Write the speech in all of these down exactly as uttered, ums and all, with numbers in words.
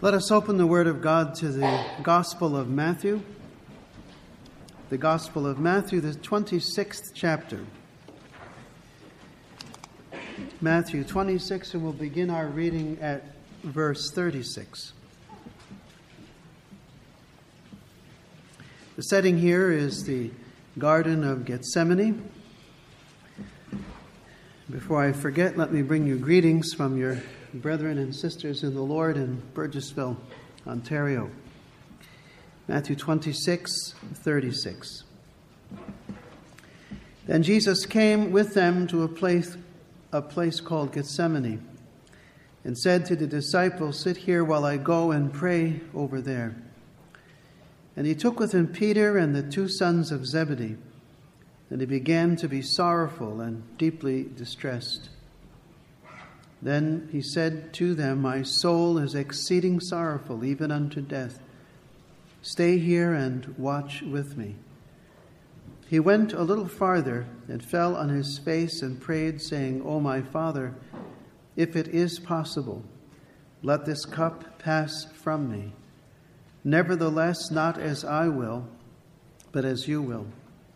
Let us open the Word of God to the Gospel of Matthew. The Gospel of Matthew, the twenty-sixth chapter. Matthew twenty-six, and we'll begin our reading at verse thirty-six. The setting here is the Garden of Gethsemane. Before I forget, let me bring you greetings from your brethren and sisters in the Lord in Burgessville, Ontario. Matthew twenty-six, thirty-six. Then Jesus came with them to a place, a place called Gethsemane, and said to the disciples, "Sit here while I go and pray over there." And he took with him Peter and the two sons of Zebedee, and he began to be sorrowful and deeply distressed. Then he said to them, "My soul is exceeding sorrowful, even unto death. Stay here and watch with me." He went a little farther and fell on his face and prayed, saying, "O my Father, if it is possible, let this cup pass from me. Nevertheless, not as I will, but as you will."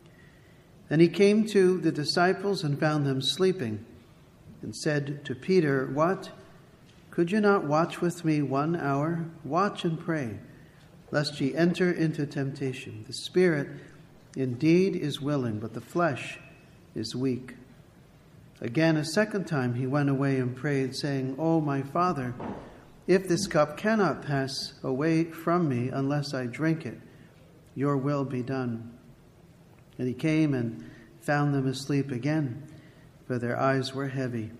And he came to the disciples and found them sleeping, and said to Peter, "What? Could you not watch with me one hour? Watch and pray, lest ye enter into temptation. The spirit indeed is willing, but the flesh is weak." Again, a second time he went away and prayed, saying, "O my Father, if this cup cannot pass away from me unless I drink it, your will be done." And he came and found them asleep again, for their eyes were heavy.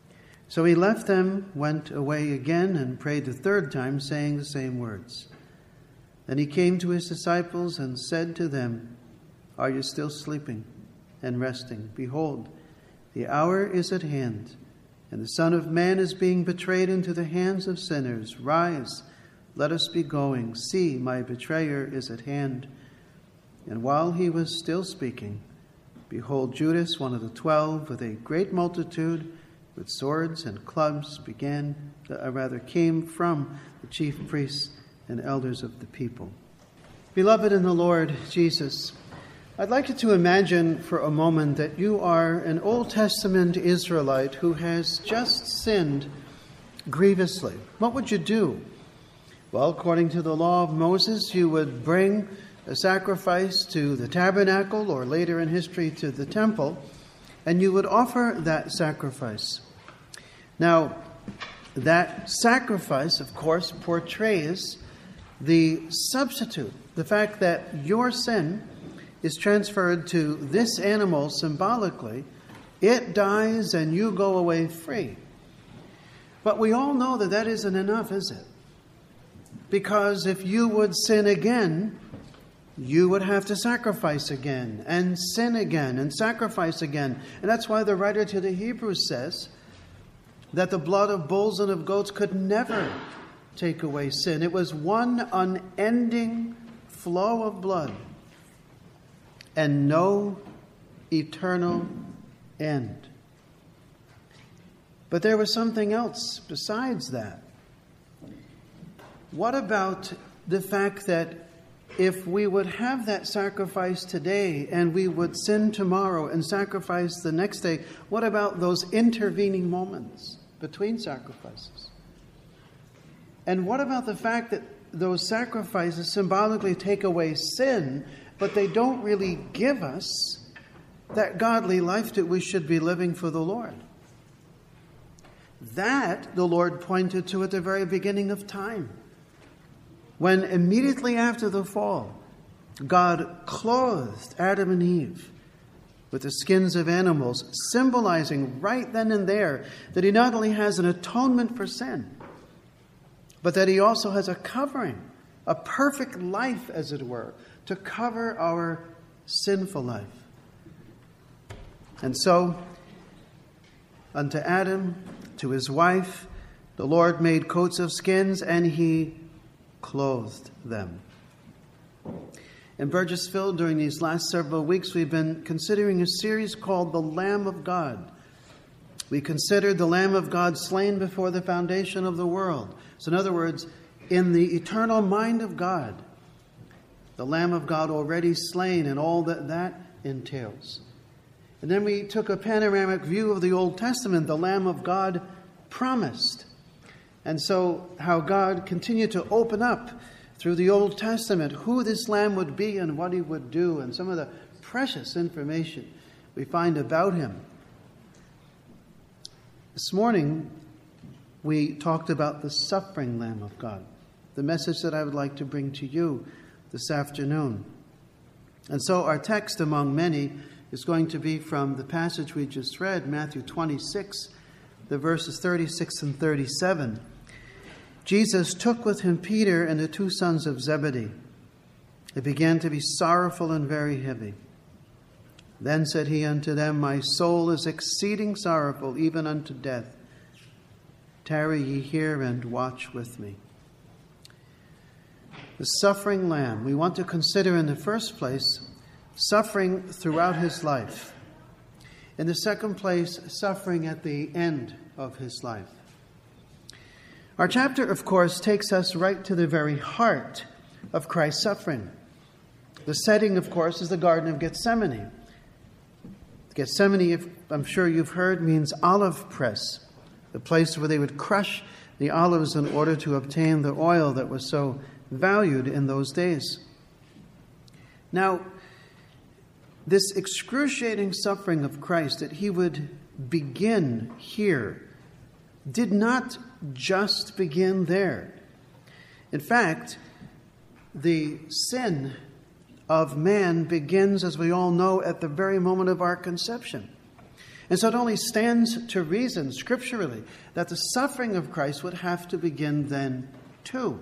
So he left them, went away again, and prayed the third time, saying the same words. Then he came to his disciples and said to them, "Are you still sleeping and resting? Behold, the hour is at hand, and the Son of Man is being betrayed into the hands of sinners. Rise, let us be going. See, my betrayer is at hand." And while he was still speaking, behold, Judas, one of the twelve, with a great multitude, with swords and clubs, began, uh, rather came from the chief priests and elders of the people. Beloved in the Lord Jesus, I'd like you to imagine for a moment that you are an Old Testament Israelite who has just sinned grievously. What would you do? Well, according to the law of Moses, you would bring a sacrifice to the tabernacle, or later in history to the temple, and you would offer that sacrifice. Now, that sacrifice, of course, portrays the substitute, the fact that your sin is transferred to this animal symbolically. It dies and you go away free. But we all know that that isn't enough, is it? Because if you would sin again, you would have to sacrifice again, and sin again, and sacrifice again. And that's why the writer to the Hebrews says that the blood of bulls and of goats could never take away sin. It was one unending flow of blood, and no eternal end. But there was something else besides that. What about the fact that if we would have that sacrifice today and we would sin tomorrow and sacrifice the next day, what about those intervening moments between sacrifices? And what about the fact that those sacrifices symbolically take away sin, but they don't really give us that godly life that we should be living for the Lord? That the Lord pointed to at the very beginning of time, when immediately after the fall, God clothed Adam and Eve with the skins of animals, symbolizing right then and there that he not only has an atonement for sin, but that he also has a covering, a perfect life, as it were, to cover our sinful life. And so, unto Adam, to his wife, the Lord made coats of skins, and he clothed them. In Burgessville, during these last several weeks, we've been considering a series called The Lamb of God. We considered the Lamb of God slain before the foundation of the world. So in other words, in the eternal mind of God, the Lamb of God already slain and all that that entails. And then we took a panoramic view of the Old Testament, the Lamb of God promised. And so how God continued to open up through the Old Testament who this Lamb would be and what he would do, and some of the precious information we find about him. This morning, we talked about the suffering Lamb of God, the message that I would like to bring to you this afternoon. And so our text, among many, is going to be from the passage we just read, Matthew twenty-six, the verses thirty-six and thirty-seven. Jesus took with him Peter and the two sons of Zebedee. They began to be sorrowful and very heavy. Then said he unto them, My soul is exceeding sorrowful, even unto death. Tarry ye here and watch with me. The suffering Lamb. We want to consider in the first place suffering throughout his life. In the second place, suffering at the end of his life. Our chapter, of course, takes us right to the very heart of Christ's suffering. The setting, of course, is the Garden of Gethsemane. Gethsemane, if I'm sure you've heard, means olive press, the place where they would crush the olives in order to obtain the oil that was so valued in those days. Now, this excruciating suffering of Christ that he would begin here did not just begin there. In fact, the sin of man begins, as we all know, at the very moment of our conception. And so it only stands to reason scripturally that the suffering of Christ would have to begin then too.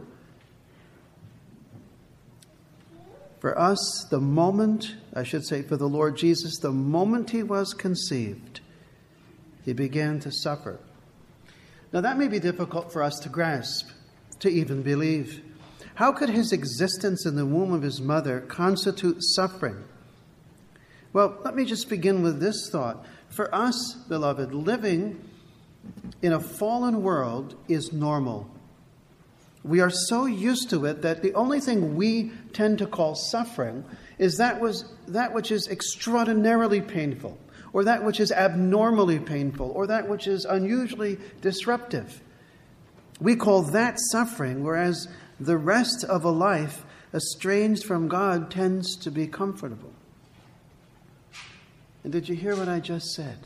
For us, the moment, I should say for the Lord Jesus, the moment he was conceived, he began to suffer. Now that may be difficult for us to grasp, to even believe. How could his existence in the womb of his mother constitute suffering? Well, let me just begin with this thought. For us, beloved, living in a fallen world is normal. We are so used to it that the only thing we tend to call suffering is that was that which is extraordinarily painful, or that which is abnormally painful, or that which is unusually disruptive. We call that suffering, whereas the rest of a life estranged from God tends to be comfortable. And did you hear what I just said?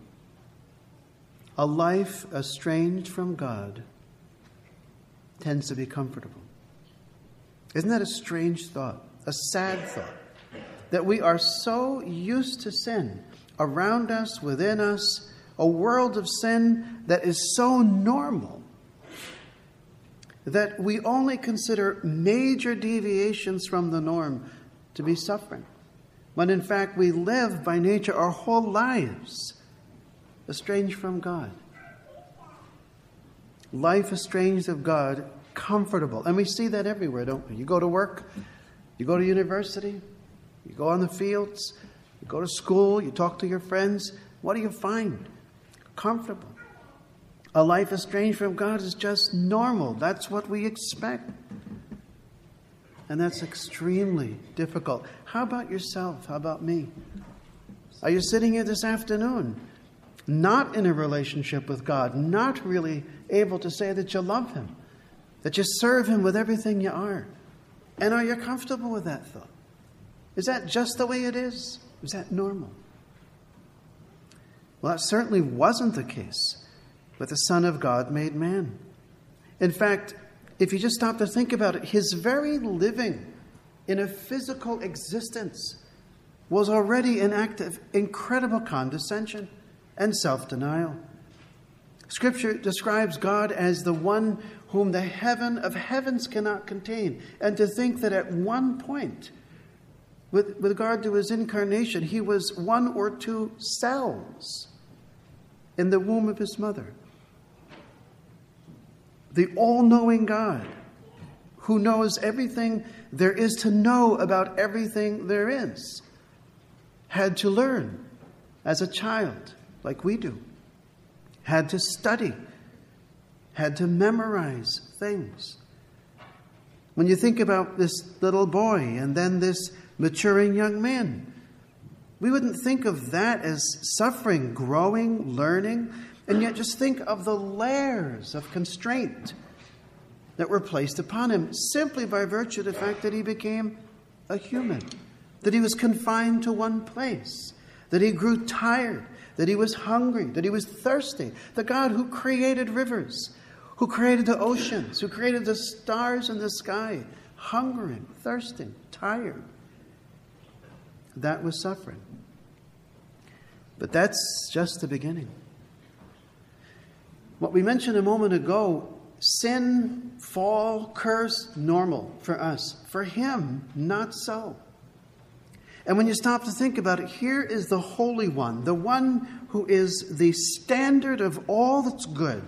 A life estranged from God tends to be comfortable. Isn't that a strange thought? A sad thought? That we are so used to sin around us, within us, a world of sin that is so normal that we only consider major deviations from the norm to be suffering, when in fact we live by nature our whole lives estranged from God. Life estranged of God, comfortable. And we see that everywhere, don't we? You go to work, you go to university, you go on the fields, you go to school, you talk to your friends. What do you find? Comfortable. A life estranged from God is just normal. That's what we expect. And that's extremely difficult. How about yourself? How about me? Are you sitting here this afternoon, not in a relationship with God, not really able to say that you love him, that you serve him with everything you are? And are you comfortable with that thought? Is that just the way it is? Is that normal? Well, that certainly wasn't the case with the Son of God made man. In fact, if you just stop to think about it, his very living in a physical existence was already an act of incredible condescension and self-denial. Scripture describes God as the one whom the heaven of heavens cannot contain. And to think that at one point, with, with regard to his incarnation, he was one or two cells in the womb of his mother. The all-knowing God, who knows everything there is to know about everything there is, had to learn as a child, like we do, had to study, had to memorize things, When you think about this little boy and then this maturing young man, we wouldn't think of that as suffering, growing, learning, and yet just think of the layers of constraint that were placed upon him simply by virtue of the fact that he became a human, that he was confined to one place, that he grew tired, that he was hungry, that he was thirsty. The God who created rivers, who created the oceans, who created the stars in the sky, hungering, thirsting, tired. That was suffering. But that's just the beginning. What we mentioned a moment ago, sin, fall, curse, normal for us. For him, not so. And when you stop to think about it, here is the Holy One, the one who is the standard of all that's good,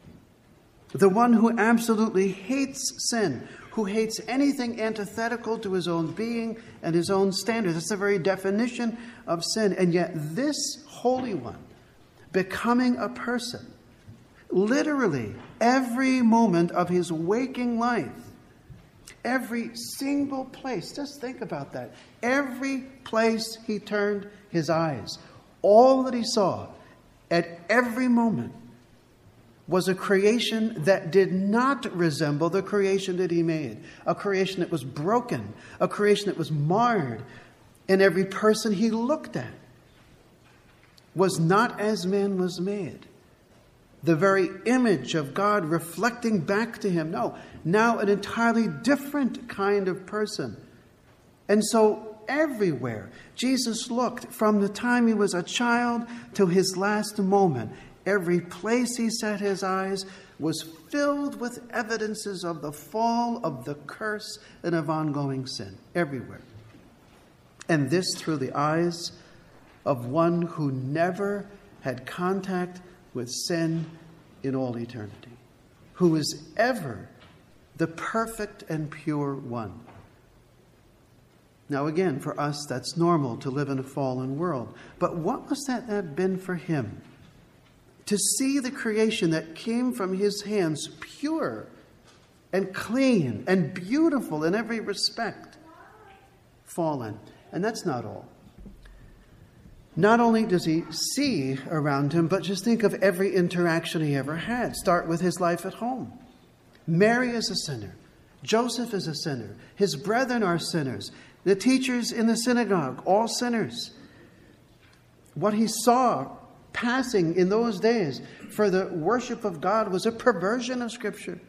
the one who absolutely hates sin, who hates anything antithetical to his own being and his own standards. That's the very definition of sin. And yet this Holy One, becoming a person, literally every moment of his waking life, every single place, just think about that. Every place he turned his eyes, all that he saw at every moment was a creation that did not resemble the creation that he made. A creation that was broken, a creation that was marred. And every person he looked at was not as man was made. The very image of God reflecting back to him. No, now an entirely different kind of person. And so everywhere Jesus looked, from the time he was a child to his last moment, every place he set his eyes was filled with evidences of the fall, of the curse, and of ongoing sin. Everywhere. And this through the eyes of one who never had contact with sin in all eternity, who is ever the perfect and pure one. Now again, for us, that's normal to live in a fallen world. But what must that have been for him? To see the creation that came from his hands pure and clean and beautiful in every respect, fallen. And that's not all. Not only does he see around him, but just think of every interaction he ever had. Start with his life at home. Mary is a sinner. Joseph is a sinner. His brethren are sinners. The teachers in the synagogue, all sinners. What he saw passing in those days for the worship of God was a perversion of Scripture.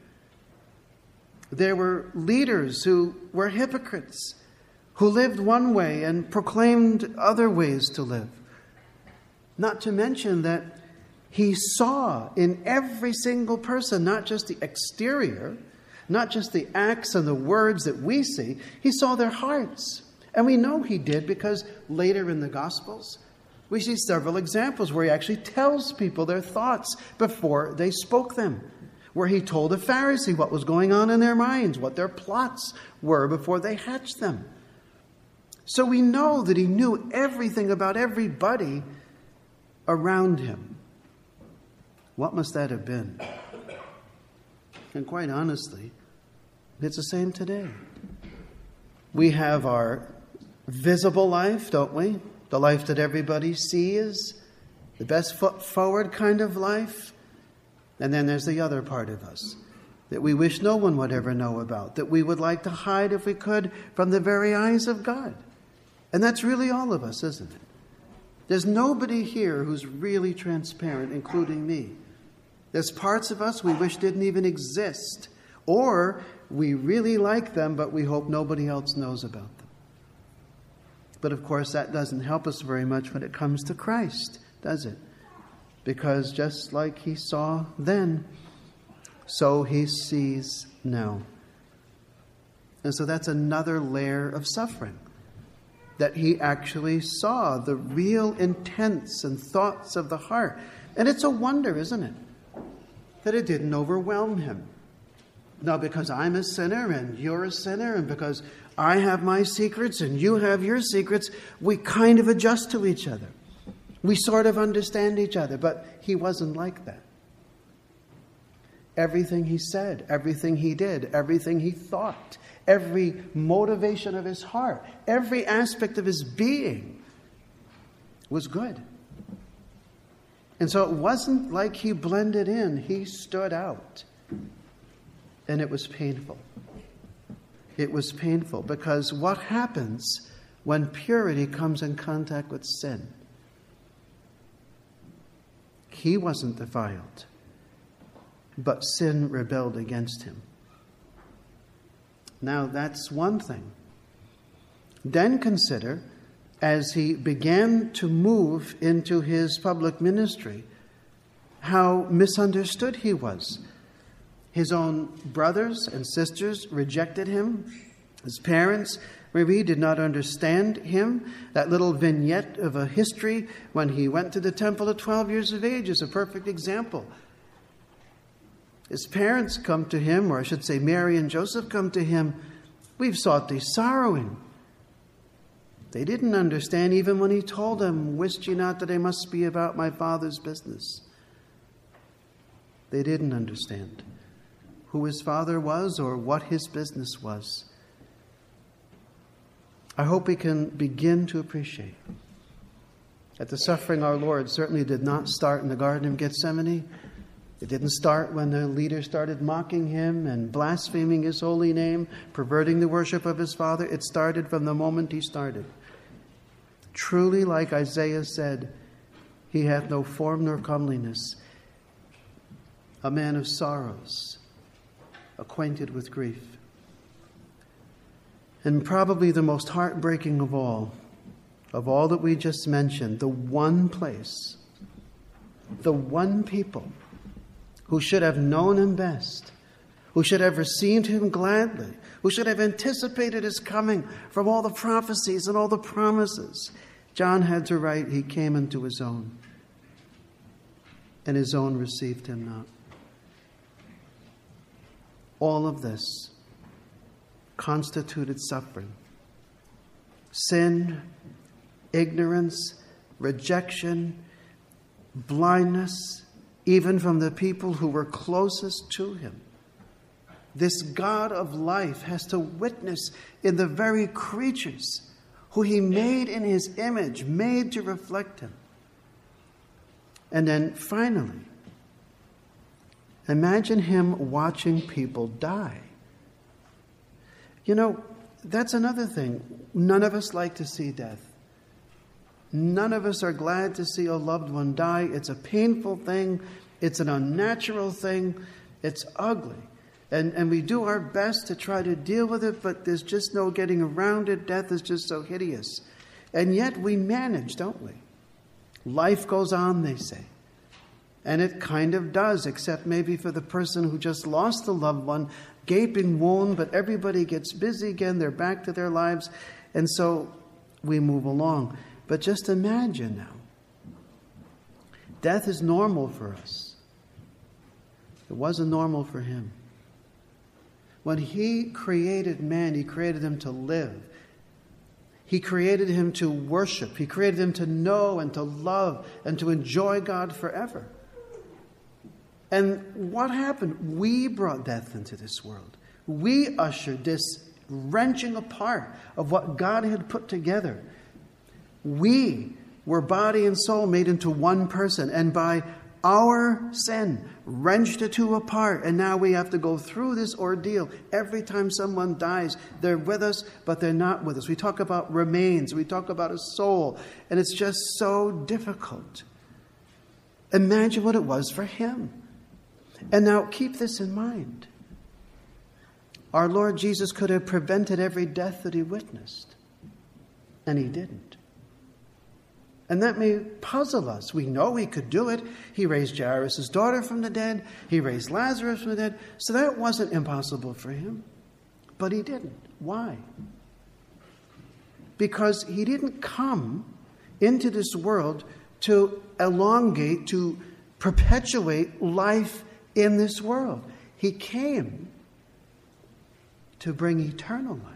There were leaders who were hypocrites, who lived one way and proclaimed other ways to live. Not to mention that he saw in every single person, not just the exterior, not just the acts and the words that we see, he saw their hearts. And we know he did because later in the Gospels, we see several examples where he actually tells people their thoughts before they spoke them, where he told a Pharisee what was going on in their minds, what their plots were before they hatched them. So we know that he knew everything about everybody around him. What must that have been? And quite honestly, it's the same today. We have our visible life, don't we? The life that everybody sees, the best foot forward kind of life. And then there's the other part of us that we wish no one would ever know about, that we would like to hide if we could from the very eyes of God. And that's really all of us, isn't it? There's nobody here who's really transparent, including me. There's parts of us we wish didn't even exist, or we really like them, but we hope nobody else knows about them. But of course, that doesn't help us very much when it comes to Christ, does it? Because just like he saw then, so he sees now. And so that's another layer of suffering, that he actually saw the real intents and thoughts of the heart. And it's a wonder, isn't it, that it didn't overwhelm him. Now, because I'm a sinner and you're a sinner, and because I have my secrets and you have your secrets, we kind of adjust to each other. We sort of understand each other, but he wasn't like that. everything he said, everything he did, everything he thought, every motivation of his heart, every aspect of his being was good. And so it wasn't like he blended in. He stood out. And it was painful. It was painful because what happens when purity comes in contact with sin? He wasn't defiled, but sin rebelled against him. Now that's one thing. Then consider, as he began to move into his public ministry, how misunderstood he was. His own brothers and sisters rejected him. His parents maybe did not understand him. That little vignette of a history when he went to the temple at twelve years of age is a perfect example. His parents come to him, or I should say Mary and Joseph come to him, "We've sought thee sorrowing." They didn't understand even when he told them, "Wist ye not that I must be about my Father's business?" They didn't understand who his father was or what his business was. I hope we can begin to appreciate that the suffering our Lord certainly did not start in the Garden of Gethsemane. It didn't start when the leaders started mocking him and blaspheming his holy name, perverting the worship of his Father. It started from the moment he started. Truly, like Isaiah said, he hath no form nor comeliness, a man of sorrows, acquainted with grief. And probably the most heartbreaking of all, of all that we just mentioned, the one place, the one people who should have known him best, who should have received him gladly, who should have anticipated his coming from all the prophecies and all the promises. John had to write, he came into his own, and his own received him not. All of this constituted suffering. Sin, ignorance, rejection, blindness, even from the people who were closest to him. This God of life has to witness in the very creatures who he made in his image, made to reflect him. And then finally, imagine him watching people die. You know, that's another thing. None of us like to see death. None of us are glad to see a loved one die. It's a painful thing. It's an unnatural thing. It's ugly. And, and we do our best to try to deal with it, but there's just no getting around it. Death is just so hideous. And yet we manage, don't we? Life goes on, they say. And it kind of does, except maybe for the person who just lost a loved one, gaping wound, but everybody gets busy again. They're back to their lives. And so we move along. But just imagine now. Death is normal for us. It wasn't normal for him. When he created man, he created him to live. He created him to worship. He created him to know and to love and to enjoy God forever. And what happened? We brought death into this world. We ushered this wrenching apart of what God had put together. We were body and soul made into one person, and by our sin wrenched the two apart, and now we have to go through this ordeal. Every time someone dies, they're with us, but they're not with us. We talk about remains, we talk about a soul, and it's just so difficult. Imagine what it was for him. And now keep this in mind. Our Lord Jesus could have prevented every death that he witnessed, and he didn't. And that may puzzle us. We know he could do it. He raised Jairus' daughter from the dead. He raised Lazarus from the dead. So that wasn't impossible for him. But he didn't. Why? Because he didn't come into this world to elongate, to perpetuate life in this world. He came to bring eternal life.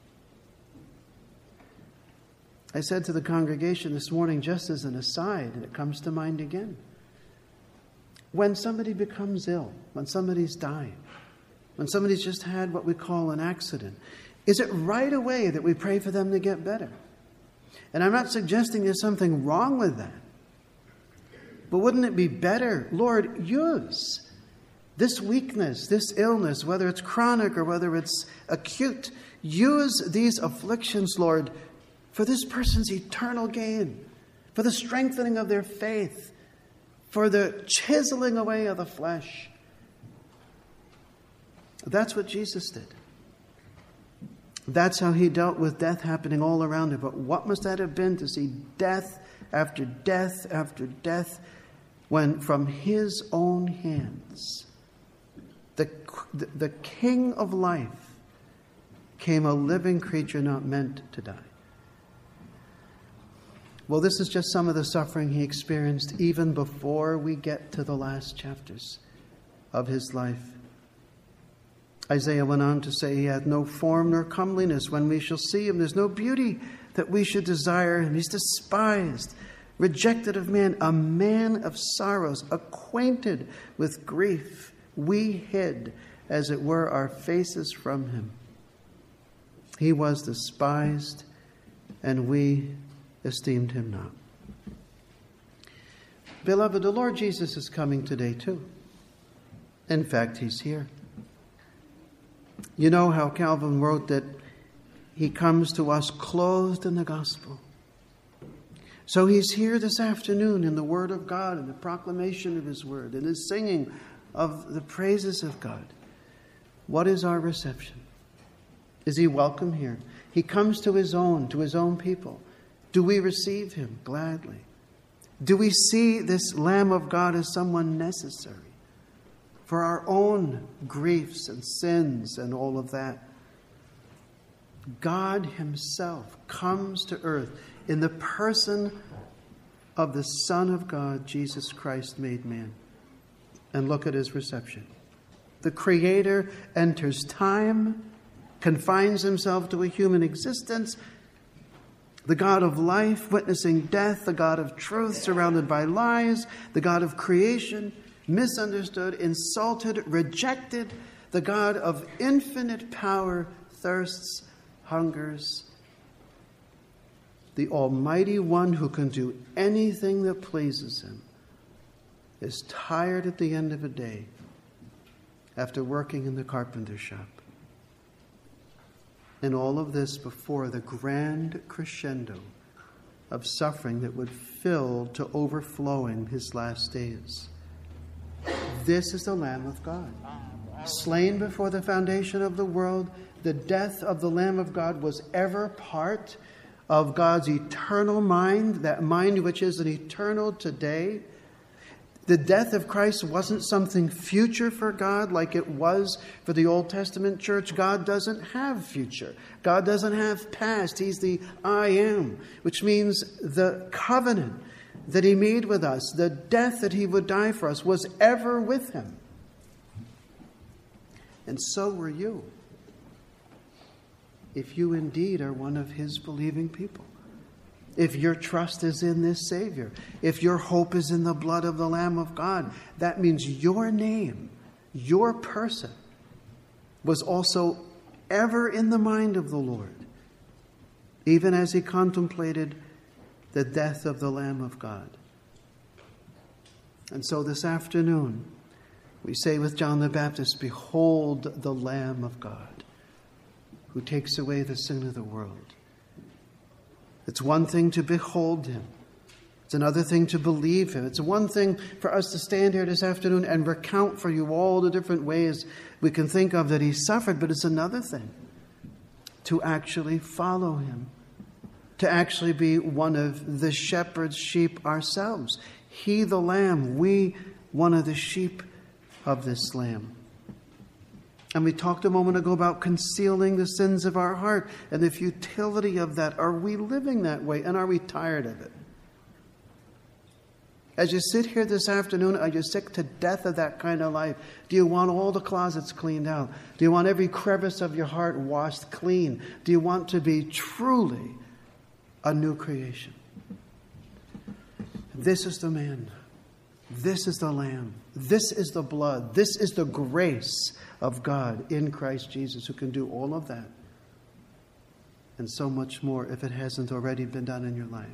I said to the congregation this morning, just as an aside, and it comes to mind again, when somebody becomes ill, when somebody's dying, when somebody's just had what we call an accident, is it right away that we pray for them to get better? And I'm not suggesting there's something wrong with that. But wouldn't it be better, Lord, use this weakness, this illness, whether it's chronic or whether it's acute, use these afflictions, Lord, for this person's eternal gain, for the strengthening of their faith, for the chiseling away of the flesh. That's what Jesus did. That's how he dealt with death happening all around him. But what must that have been to see death after death after death when from his own hands, the, the, the King of life came a living creature not meant to die. Well, this is just some of the suffering he experienced even before we get to the last chapters of his life. Isaiah went on to say he had no form nor comeliness when we shall see him. There's no beauty that we should desire him. He's despised, rejected of man, a man of sorrows, acquainted with grief. We hid, as it were, our faces from him. He was despised, and we esteemed him not. Beloved, the Lord Jesus is coming today too. In fact, he's here. You know how Calvin wrote that he comes to us clothed in the gospel. So he's here this afternoon in the Word of God, in the proclamation of his Word, in his singing of the praises of God. What is our reception? Is he welcome here? He comes to his own, to his own people. Do we receive him gladly? Do we see this Lamb of God as someone necessary for our own griefs and sins and all of that? God himself comes to earth in the person of the Son of God, Jesus Christ made man. And look at his reception. The Creator enters time, confines himself to a human existence. The God of life, witnessing death, the God of truth, surrounded by lies, the God of creation, misunderstood, insulted, rejected, the God of infinite power, thirsts, hungers. The Almighty One who can do anything that pleases him is tired at the end of a day after working in the carpenter shop. And all of this before the grand crescendo of suffering that would fill to overflowing his last days. This is the Lamb of God. Slain before the foundation of the world, the death of the Lamb of God was ever part of God's eternal mind, that mind which is an eternal today. The death of Christ wasn't something future for God like it was for the Old Testament church. God doesn't have future. God doesn't have past. He's the I am, which means the covenant that he made with us, the death that he would die for us, was ever with him. And so were you, if you indeed are one of his believing people. If your trust is in this Savior, if your hope is in the blood of the Lamb of God, that means your name, your person, was also ever in the mind of the Lord, even as he contemplated the death of the Lamb of God. And so this afternoon, we say with John the Baptist, "Behold the Lamb of God, who takes away the sin of the world." It's one thing to behold him. It's another thing to believe him. It's one thing for us to stand here this afternoon and recount for you all the different ways we can think of that he suffered, but it's another thing to actually follow him, to actually be one of the shepherd's sheep ourselves. He, the lamb, we, one of the sheep of this lamb. And we talked a moment ago about concealing the sins of our heart and the futility of that. Are we living that way, and are we tired of it? As you sit here this afternoon, are you sick to death of that kind of life? Do you want all the closets cleaned out? Do you want every crevice of your heart washed clean? Do you want to be truly a new creation? This is the man. This is the Lamb. This is the blood. This is the grace of God in Christ Jesus, who can do all of that and so much more if it hasn't already been done in your life.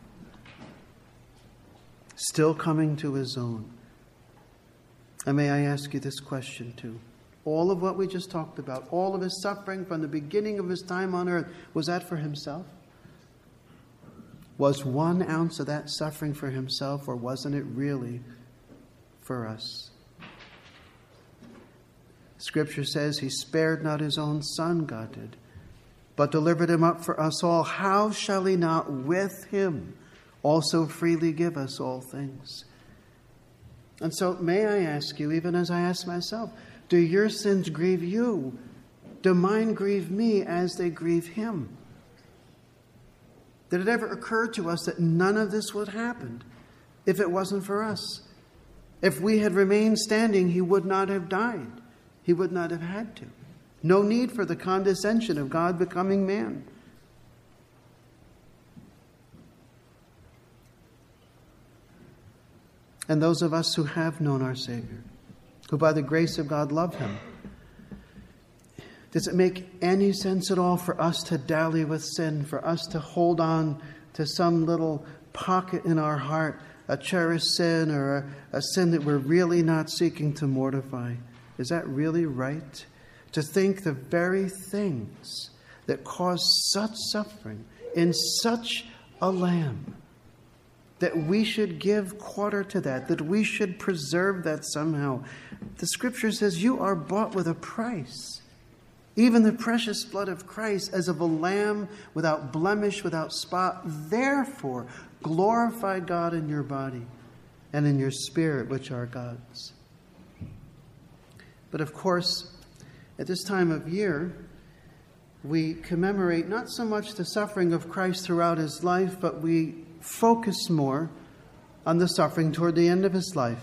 Still coming to his own. And may I ask you this question too. All of what we just talked about, all of his suffering from the beginning of his time on earth, was that for himself? Was one ounce of that suffering for himself, or wasn't it really for us? Scripture says he spared not his own son, God did, but delivered him up for us all. How shall he not with him also freely give us all things? And so may I ask you, even as I ask myself, do your sins grieve you? Do mine grieve me as they grieve him? Did it ever occur to us that none of this would happen if it wasn't for us? If we had remained standing, he would not have died. He would not have had to. No need for the condescension of God becoming man. And those of us who have known our Savior, who by the grace of God love him, does it make any sense at all for us to dally with sin, for us to hold on to some little pocket in our heart, a cherished sin or a, a sin that we're really not seeking to mortify? Is that really right? To think the very things that cause such suffering in such a lamb, that we should give quarter to that, that we should preserve that somehow. The Scripture says you are bought with a price. Even the precious blood of Christ, as of a lamb without blemish, without spot. Therefore, glorify God in your body and in your spirit, which are God's. But of course, at this time of year, we commemorate not so much the suffering of Christ throughout his life, but we focus more on the suffering toward the end of his life.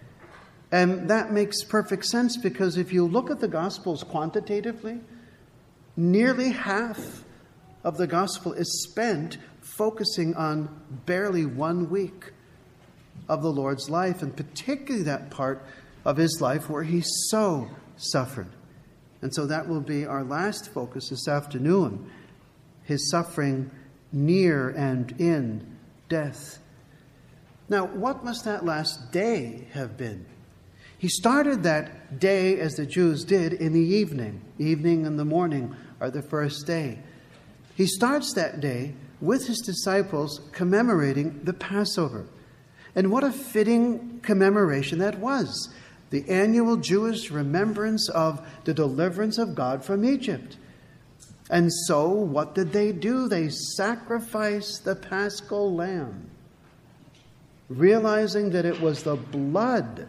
And that makes perfect sense, because if you look at the Gospels quantitatively, nearly half of the Gospel is spent focusing on barely one week of the Lord's life, and particularly that part of his life where he so suffered. And so that will be our last focus this afternoon, his suffering near and in death. Now, what must that last day have been? He started that day, as the Jews did, in the evening. Evening and the morning are the first day. He starts that day with his disciples commemorating the Passover. And what a fitting commemoration that was. The annual Jewish remembrance of the deliverance of God from Egypt. And so, what did they do? They sacrificed the Paschal lamb, realizing that it was the blood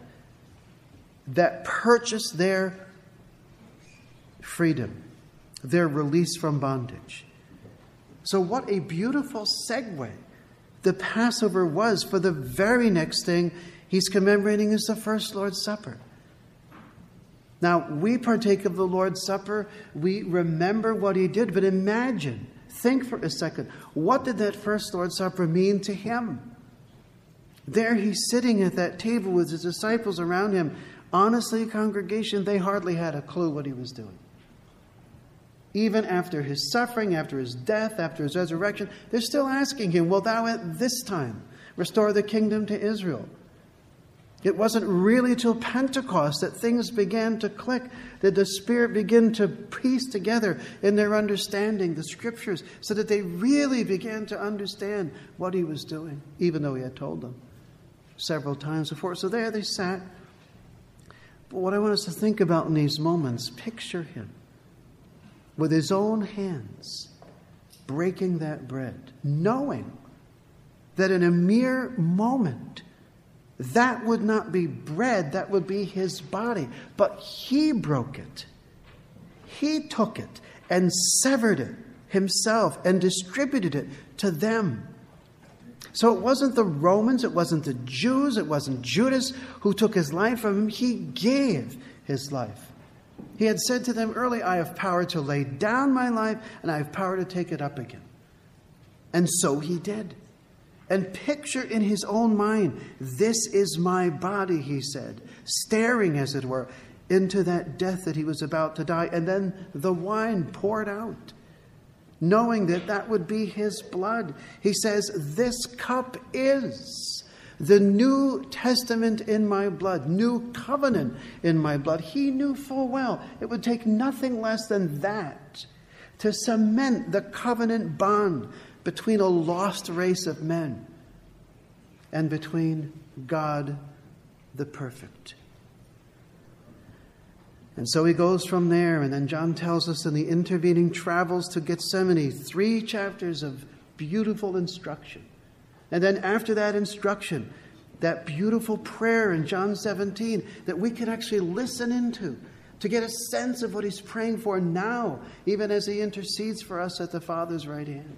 that purchased their freedom, their release from bondage. So what a beautiful segue the Passover was for the very next thing he's commemorating is the first Lord's Supper. Now, we partake of the Lord's Supper, we remember what he did, but imagine, think for a second, what did that first Lord's Supper mean to him? There he's sitting at that table with his disciples around him. Honestly, congregation, they hardly had a clue what he was doing. Even after his suffering, after his death, after his resurrection, they're still asking him, will thou at this time restore the kingdom to Israel? It wasn't really till Pentecost that things began to click, that the Spirit began to piece together in their understanding the Scriptures, so that they really began to understand what he was doing, even though he had told them several times before. So there they sat. But what I want us to think about in these moments, picture him with his own hands breaking that bread, knowing that in a mere moment, that would not be bread, that would be his body. But he broke it. He took it and severed it himself and distributed it to them. So it wasn't the Romans, it wasn't the Jews, it wasn't Judas who took his life from him. He gave his life. He had said to them early, I have power to lay down my life and I have power to take it up again. And so he did. and picture in his own mind, this is my body, he said, staring, as it were, into that death that he was about to die, and then the wine poured out, knowing that that would be his blood. He says, this cup is the New Testament in my blood, new covenant in my blood. He knew full well it would take nothing less than that to cement the covenant bond between a lost race of men and between God the perfect. And so he goes from there, and then John tells us in the intervening travels to Gethsemane, three chapters of beautiful instruction. And then after that instruction, that beautiful prayer in John seventeen that we can actually listen into to get a sense of what he's praying for now, even as he intercedes for us at the Father's right hand.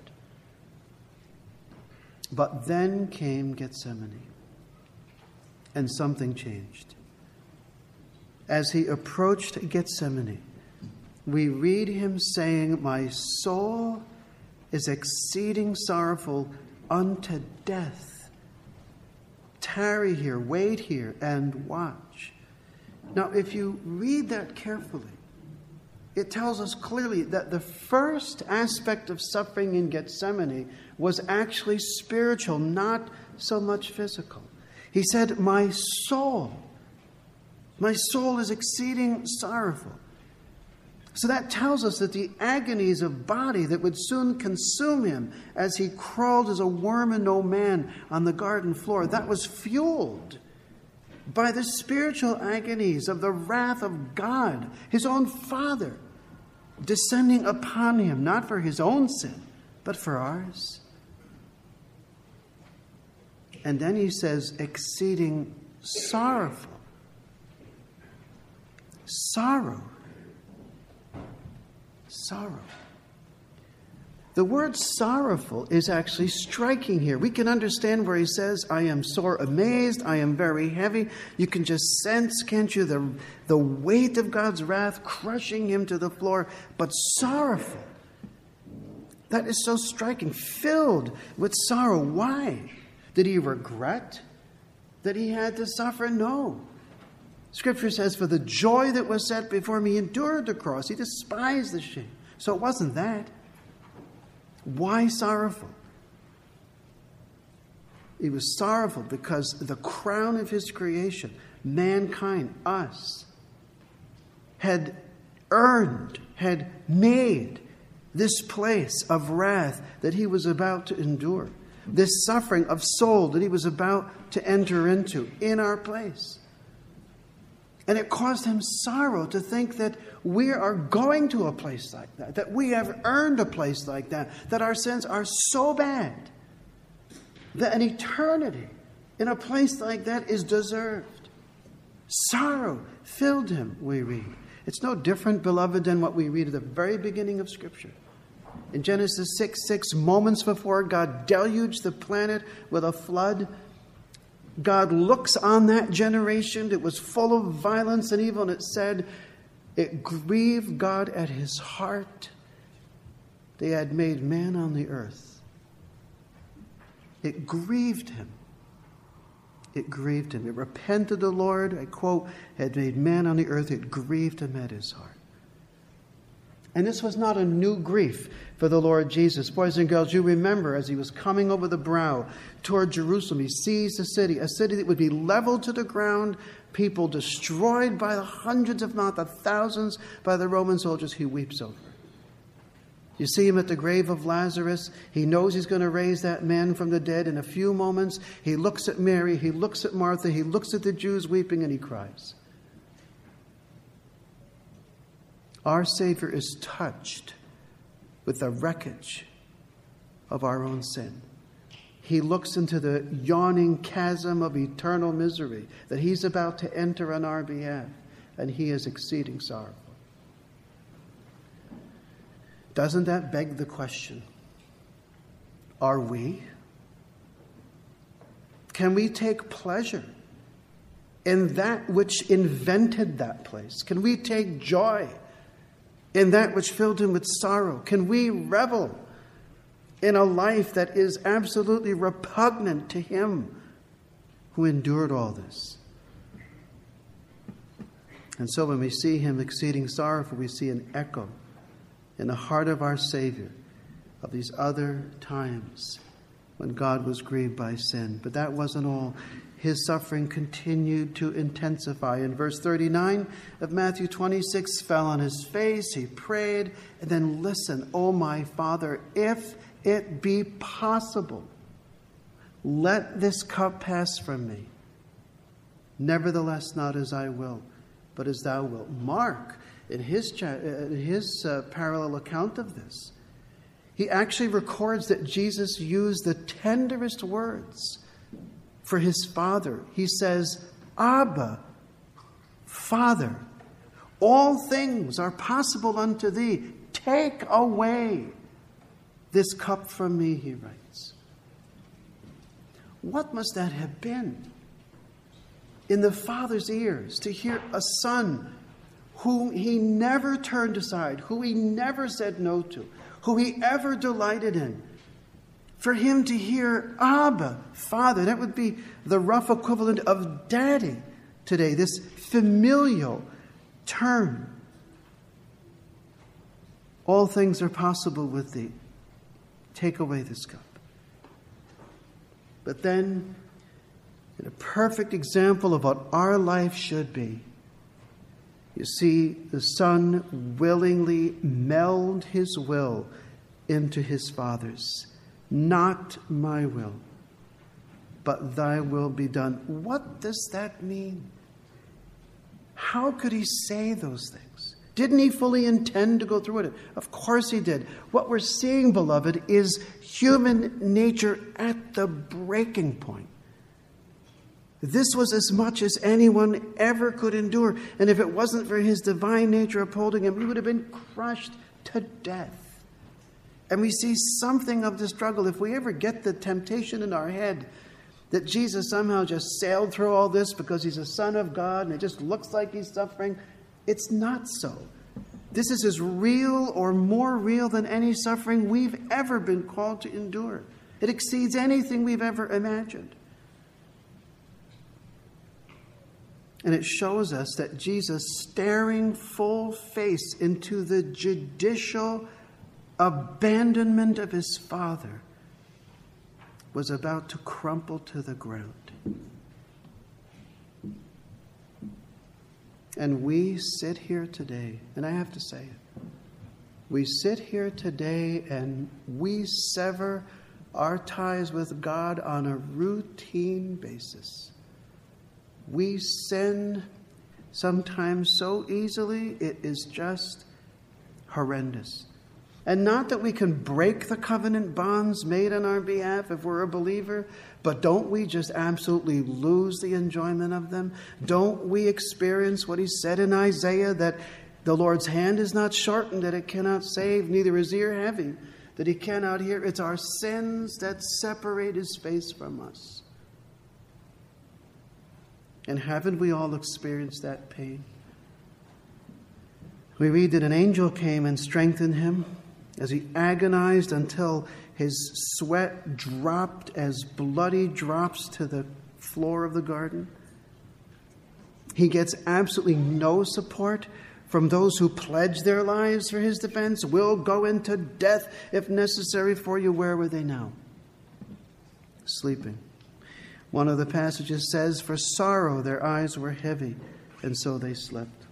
But then came Gethsemane, and something changed. As he approached Gethsemane, we read him saying, my soul is exceeding sorrowful unto death. Tarry here, wait here, and watch. Now, if you read that carefully, it tells us clearly that the first aspect of suffering in Gethsemane was actually spiritual, not so much physical. He said, my soul, my soul is exceeding sorrowful. So that tells us that the agonies of body that would soon consume him as he crawled as a worm and no man on the garden floor, that was fueled by the spiritual agonies of the wrath of God, his own Father, descending upon him, not for his own sin, but for ours. And then he says, exceeding sorrowful. Sorrow. Sorrow. The word sorrowful is actually striking here. We can understand where he says, I am sore amazed, I am very heavy. You can just sense, can't you, the, the weight of God's wrath crushing him to the floor. But sorrowful. That is so striking. Filled with sorrow. Why? Did he regret that he had to suffer? No. Scripture says, for the joy that was set before him, he endured the cross. He despised the shame. So it wasn't that. Why sorrowful? He was sorrowful because the crown of his creation, mankind, us, had earned, had made this place of wrath that he was about to endure. This suffering of soul that he was about to enter into in our place. And it caused him sorrow to think that we are going to a place like that, that we have earned a place like that, that our sins are so bad that an eternity in a place like that is deserved. Sorrow filled him, we read. It's no different, beloved, than what we read at the very beginning of Scripture. In Genesis six six, moments before God deluged the planet with a flood, God looks on that generation that was full of violence and evil, and it said, it grieved God at his heart. They had made man on the earth. It grieved him. It grieved him. It repented the Lord, I quote, had made man on the earth. It grieved him at his heart. And this was not a new grief for the Lord Jesus. Boys and girls, you remember as he was coming over the brow toward Jerusalem, he sees the city, a city that would be leveled to the ground, people destroyed by the hundreds, if not the thousands, by the Roman soldiers. He weeps over. You see him at the grave of Lazarus. He knows he's going to raise that man from the dead in a few moments. He looks at Mary, he looks at Martha, he looks at the Jews weeping, and he cries. Our Savior is touched with the wreckage of our own sin. He looks into the yawning chasm of eternal misery that he's about to enter on our behalf, and he is exceeding sorrowful. Doesn't that beg the question, are we? Can we take pleasure in that which invented that place? Can we take joy in that which filled him with sorrow? Can we revel in a life that is absolutely repugnant to him who endured all this. And so when we see him exceeding sorrowful, we see an echo in the heart of our Savior of these other times when God was grieved by sin. But that wasn't all. His suffering continued to intensify. In verse thirty-nine of Matthew twenty-six, fell on his face, he prayed, and then listen, "Oh my Father, if it be possible, let this cup pass from me. Nevertheless, not as I will, but as thou wilt." Mark, in his, cha- in his uh, parallel account of this, he actually records that Jesus used the tenderest words for his Father. He says, "Abba, Father, all things are possible unto thee. Take away this cup from me," he writes. What must that have been in the Father's ears to hear a Son whom he never turned aside, who he never said no to, who he ever delighted in? For him to hear Abba, Father, that would be the rough equivalent of Daddy today, this familial term. All things are possible with thee. Take away this cup. But then, in a perfect example of what our life should be, you see the Son willingly meld his will into his Father's. "Not my will, but thy will be done." What does that mean? How could he say those things? Didn't he fully intend to go through it? Of course he did. What we're seeing, beloved, is human nature at the breaking point. This was as much as anyone ever could endure. And if it wasn't for his divine nature upholding him, he would have been crushed to death. And we see something of the struggle. If we ever get the temptation in our head that Jesus somehow just sailed through all this because he's a Son of God and it just looks like he's suffering, it's not so. This is as real or more real than any suffering we've ever been called to endure. It exceeds anything we've ever imagined. And it shows us that Jesus, staring full face into the judicial abandonment of his Father, was about to crumple to the ground. And we sit here today, and I have to say it, we sit here today and we sever our ties with God on a routine basis. We sin sometimes so easily, it is just horrendous. And not that we can break the covenant bonds made on our behalf if we're a believer, but don't we just absolutely lose the enjoyment of them? Don't we experience what he said in Isaiah, that the Lord's hand is not shortened, that it cannot save, neither is ear heavy, that he cannot hear? It's our sins that separate his face from us. And haven't we all experienced that pain? We read that an angel came and strengthened him as he agonized until his sweat dropped as bloody drops to the floor of the garden. He gets absolutely no support from those who pledge their lives for his defense. "We'll go into death if necessary for you." Where were they now? Sleeping. One of the passages says, "For sorrow their eyes were heavy, and so they slept."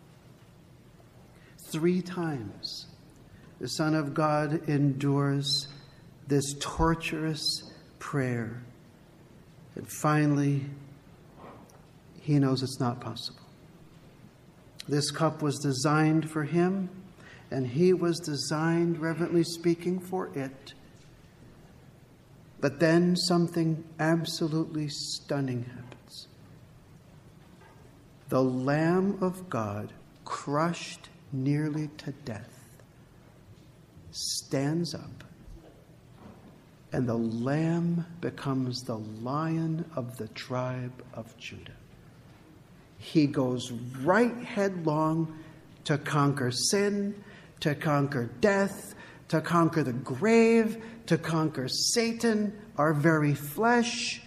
Three times the Son of God endures this torturous prayer. And finally, he knows it's not possible. This cup was designed for him, and he was designed, reverently speaking, for it. But then something absolutely stunning happens. The Lamb of God, crushed nearly to death, stands up, and the Lamb becomes the Lion of the tribe of Judah. He goes right headlong to conquer sin, to conquer death, to conquer the grave, to conquer Satan, our very flesh.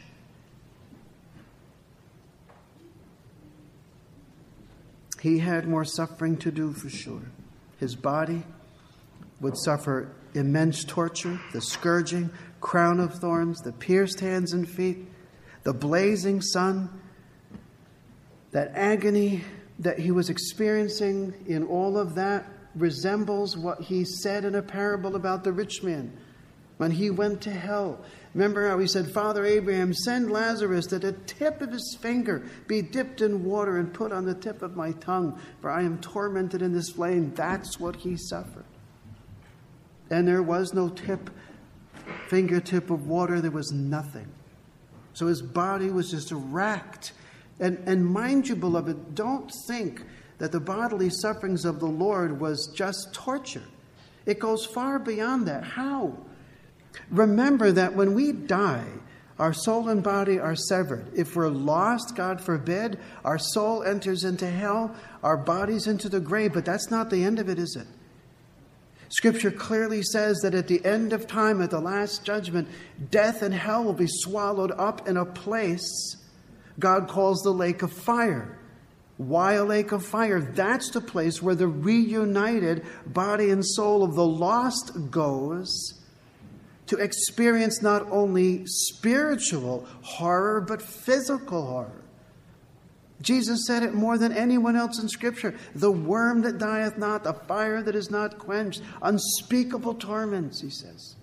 He had more suffering to do for sure. His body would suffer immense torture, the scourging, crown of thorns, the pierced hands and feet, the blazing sun. That agony that he was experiencing in all of that resembles what he said in a parable about the rich man when he went to hell. Remember how he said, Father Abraham, send Lazarus that the tip of his finger be dipped in water and put on the tip of my tongue, for I am tormented in this flame. That's what he suffered. And there was no tip, fingertip of water. There was nothing. So his body was just racked. And, and mind you, beloved, don't think that the bodily sufferings of the Lord was just torture. It goes far beyond that. How? Remember that when we die, our soul and body are severed. If we're lost, God forbid, our soul enters into hell, our bodies into the grave. But that's not the end of it, is it? Scripture clearly says that at the end of time, at the last judgment, death and hell will be swallowed up in a place God calls the lake of fire. Why a lake of fire? That's the place where the reunited body and soul of the lost goes to experience not only spiritual horror, but physical horror. Jesus said it more than anyone else in Scripture. The worm that dieth not, the fire that is not quenched, unspeakable torments, he says.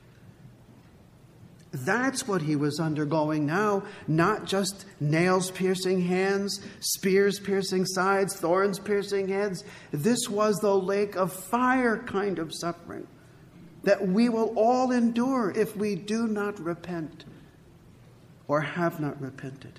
That's what he was undergoing now, not just nails piercing hands, spears piercing sides, thorns piercing heads. This was the lake of fire kind of suffering that we will all endure if we do not repent or have not repented.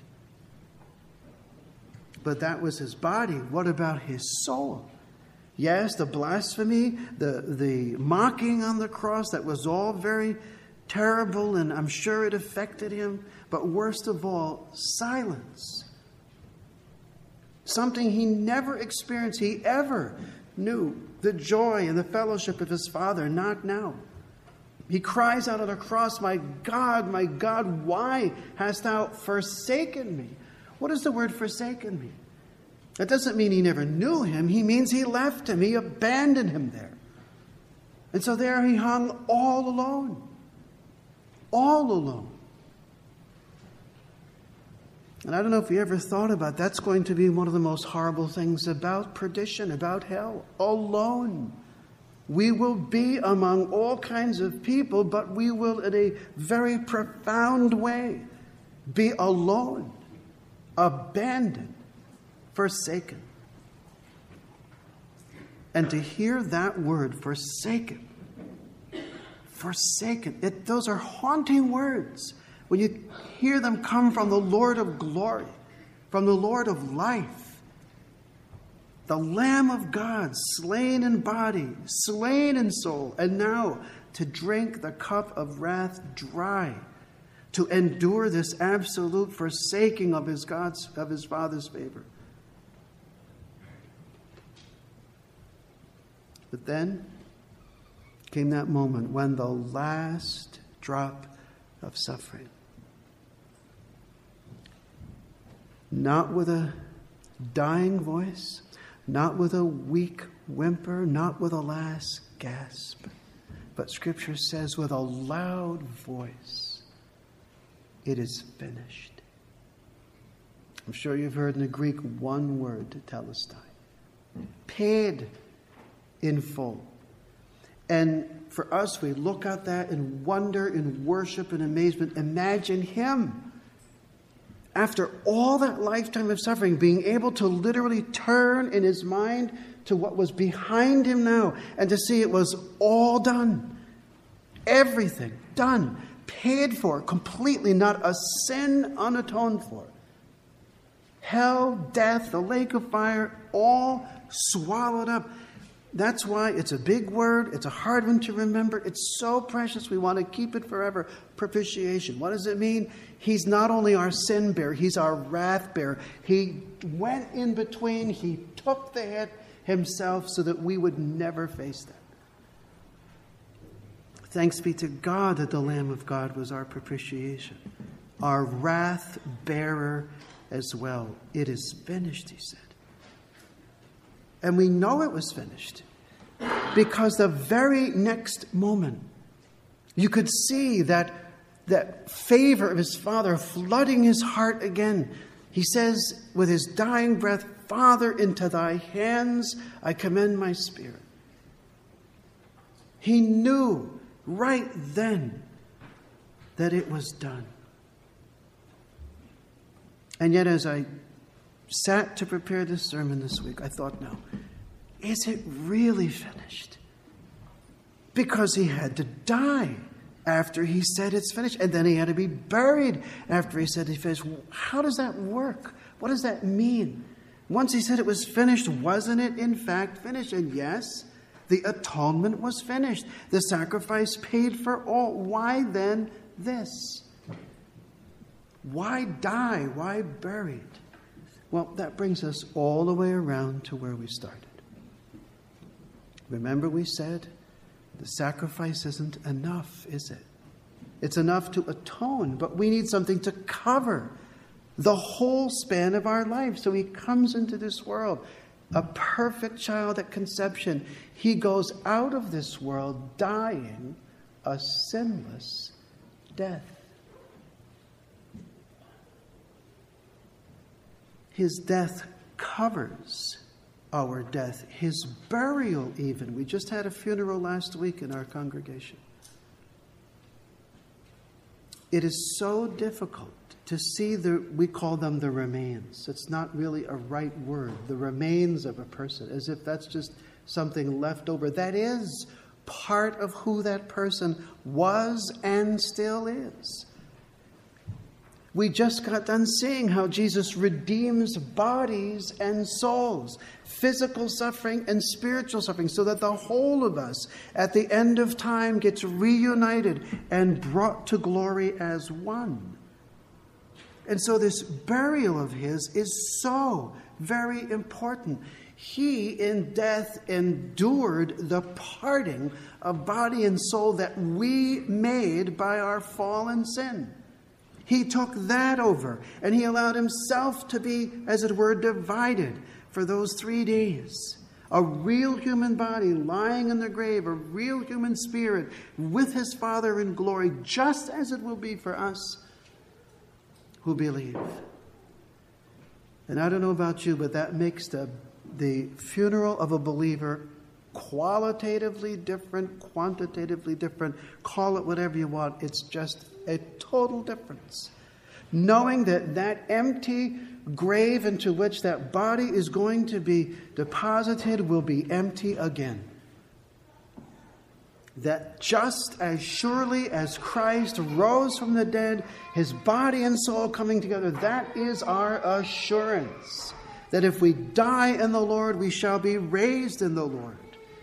But that was his body. What about his soul? Yes, the blasphemy, the, the mocking on the cross, that was all very terrible, and I'm sure it affected him. But worst of all, silence. Something he never experienced. He ever knew the joy and the fellowship of his Father. Not now. He cries out on the cross, my God, my God, why hast thou forsaken me? What does the word forsaken mean? That doesn't mean he never knew him. He means he left him. He abandoned him there. And so there he hung all alone. All alone. And I don't know if you ever thought about that's going to be one of the most horrible things about perdition, about hell. Alone. We will be among all kinds of people, but we will, in a very profound way, be alone, abandoned, forsaken. And to hear that word, forsaken, forsaken, it, those are haunting words. When you hear them come from the Lord of glory, from the Lord of life, the Lamb of God, slain in body, slain in soul, and now to drink the cup of wrath dry, to endure this absolute forsaking of his God's, of his Father's favor. But then came that moment when the last drop of suffering, not with a dying voice, not with a weak whimper, not with a last gasp, but Scripture says with a loud voice, it is finished. I'm sure you've heard in the Greek one word, tetelestai. Paid in full. And for us, we look at that in wonder, in worship, and amazement. Imagine him, after all that lifetime of suffering, being able to literally turn in his mind to what was behind him now and to see it was all done. Everything done, paid for, completely, not a sin unatoned for. Hell, death, the lake of fire, all swallowed up. That's why it's a big word. It's a hard one to remember. It's so precious. We want to keep it forever. Propitiation. What does it mean? He's not only our sin bearer, he's our wrath bearer. He went in between. He took the hit himself so that we would never face that. Thanks be to God that the Lamb of God was our propitiation, our wrath bearer as well. It is finished, he said. And we know it was finished because the very next moment you could see that, that favor of his Father flooding his heart again. He says with his dying breath, Father, into thy hands I commend my spirit. He knew right then that it was done. And yet as I sat to prepare this sermon this week, I thought, no, is it really finished? Because he had to die after he said it's finished. And then he had to be buried after he said it's finished. How does that work? What does that mean? Once he said it was finished, wasn't it in fact finished? And yes, the atonement was finished. The sacrifice paid for all. Why then this? Why die? Why buried? Well, that brings us all the way around to where we started. Remember we said the sacrifice isn't enough, is it? It's enough to atone, but we need something to cover the whole span of our life. So he comes into this world, a perfect child at conception. He goes out of this world dying a sinless death. His death covers our death, his burial even. We just had a funeral last week in our congregation. It is so difficult to see the, we call them the remains. It's not really a right word, the remains of a person, as if that's just something left over. That is part of who that person was and still is. We just got done seeing how Jesus redeems bodies and souls, physical suffering and spiritual suffering, so that the whole of us at the end of time gets reunited and brought to glory as one. And so this burial of his is so very important. He in death endured the parting of body and soul that we made by our fallen sin. He took that over, and he allowed himself to be, as it were, divided for those three days. A real human body lying in the grave, a real human spirit with his Father in glory, just as it will be for us who believe. And I don't know about you, but that makes the, the funeral of a believer qualitatively different, quantitatively different. Call it whatever you want. It's just a total difference. Knowing that that empty grave into which that body is going to be deposited will be empty again. That just as surely as Christ rose from the dead, his body and soul coming together, that is our assurance. That if we die in the Lord, we shall be raised in the Lord.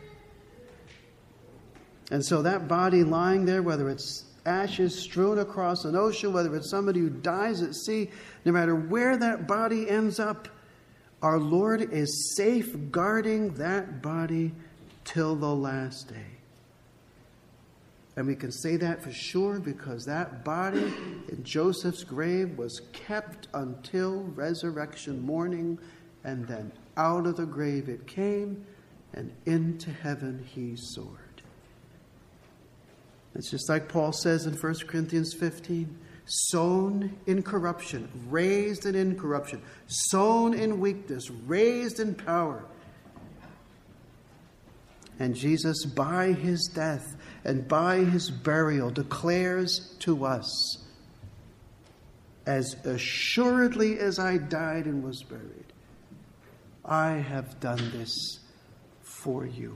And so that body lying there, whether it's ashes strewn across an ocean, whether it's somebody who dies at sea, no matter where that body ends up, our Lord is safeguarding that body till the last day. And we can say that for sure because that body in Joseph's grave was kept until resurrection morning, and then out of the grave it came, and into heaven he soared. It's just like Paul says in First Corinthians fifteen, sown in corruption, raised in incorruption, sown in weakness, raised in power. And Jesus, by his death and by his burial, declares to us, as assuredly as I died and was buried, I have done this for you.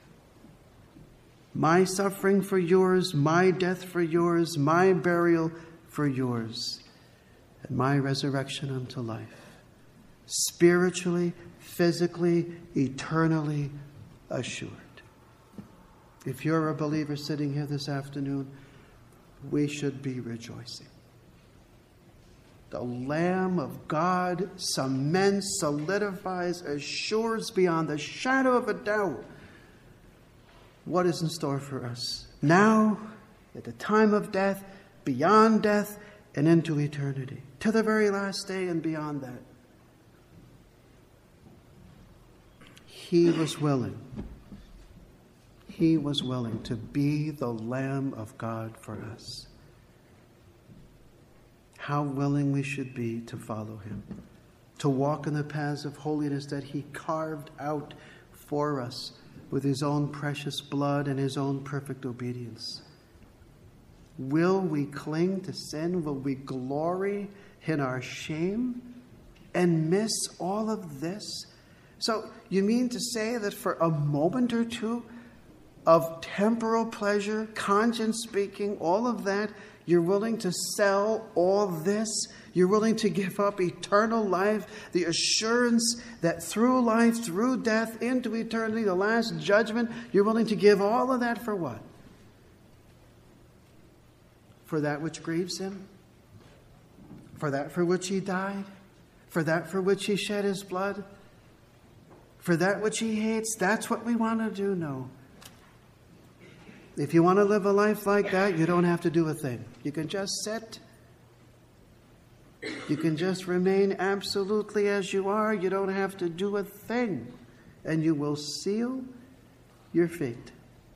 My suffering for yours, my death for yours, my burial for yours, and my resurrection unto life. Spiritually, physically, eternally assured. If you're a believer sitting here this afternoon, we should be rejoicing. The Lamb of God cements, solidifies, assures beyond the shadow of a doubt what is in store for us now, at the time of death, beyond death, and into eternity, to the very last day and beyond that. He was willing. He was willing to be the Lamb of God for us. How willing we should be to follow him, to walk in the paths of holiness that he carved out for us with his own precious blood and his own perfect obedience. Will we cling to sin? Will we glory in our shame and miss all of this? So you mean to say that for a moment or two of temporal pleasure, conscience speaking, all of that, you're willing to sell all this? You're willing to give up eternal life, the assurance that through life, through death, into eternity, the last judgment, you're willing to give all of that for what? For that which grieves him? For that for which he died? For that for which he shed his blood? For that which he hates? That's what we want to do? No. If you want to live a life like that, you don't have to do a thing. You can just sit. You can just remain absolutely as you are. You don't have to do a thing. And you will seal your fate.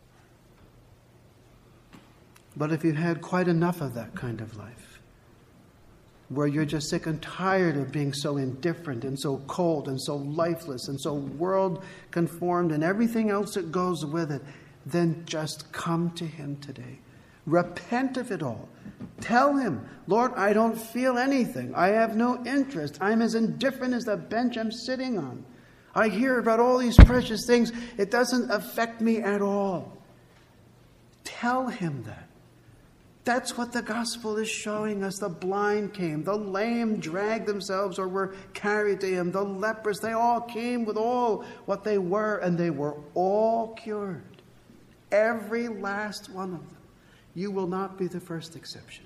But if you've had quite enough of that kind of life, where you're just sick and tired of being so indifferent and so cold and so lifeless and so world-conformed and everything else that goes with it, then just come to him today. Repent of it all. Tell him, Lord, I don't feel anything. I have no interest. I'm as indifferent as the bench I'm sitting on. I hear about all these precious things. It doesn't affect me at all. Tell him that. That's what the gospel is showing us. The blind came. The lame dragged themselves or were carried to him. The lepers, they all came with all what they were, and they were all cured. Every last one of them. You will not be the first exception.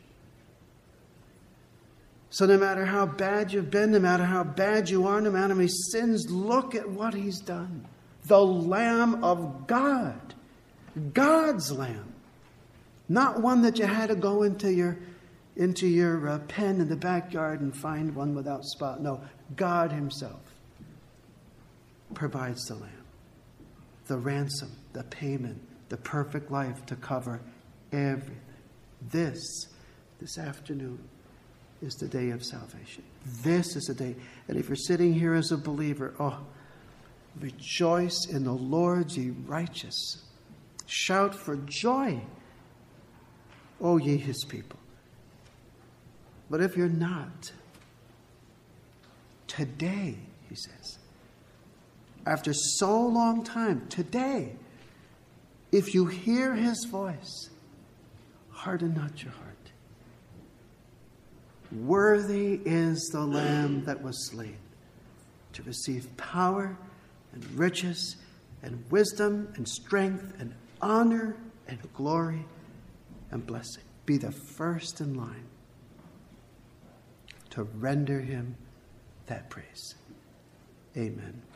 So no matter how bad you've been, no matter how bad you are, no matter how many sins, look at what he's done. The Lamb of God. God's Lamb. Not one that you had to go into your, into your uh, pen in the backyard and find one without spot. No, God himself provides the Lamb. The ransom, the payment, the perfect life to cover everything. This, this afternoon, is the day of salvation. This is the day. And if you're sitting here as a believer, oh, rejoice in the Lord, ye righteous. Shout for joy, O ye his people. But if you're not, today, he says, after so long time, today, if you hear his voice, harden not your heart. Worthy is the Lamb that was slain to receive power and riches and wisdom and strength and honor and glory and blessing. Be the first in line to render him that praise. Amen.